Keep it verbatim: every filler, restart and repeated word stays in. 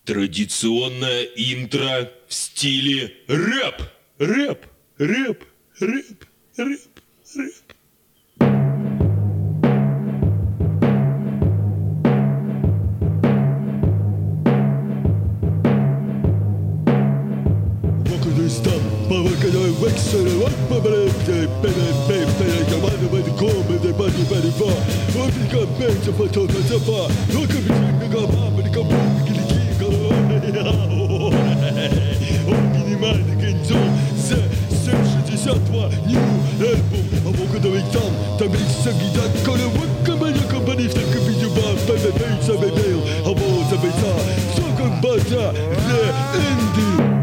Традиционное интро в стиле рэп. Рэп, рэп, рэп, рэп, рэп. Indie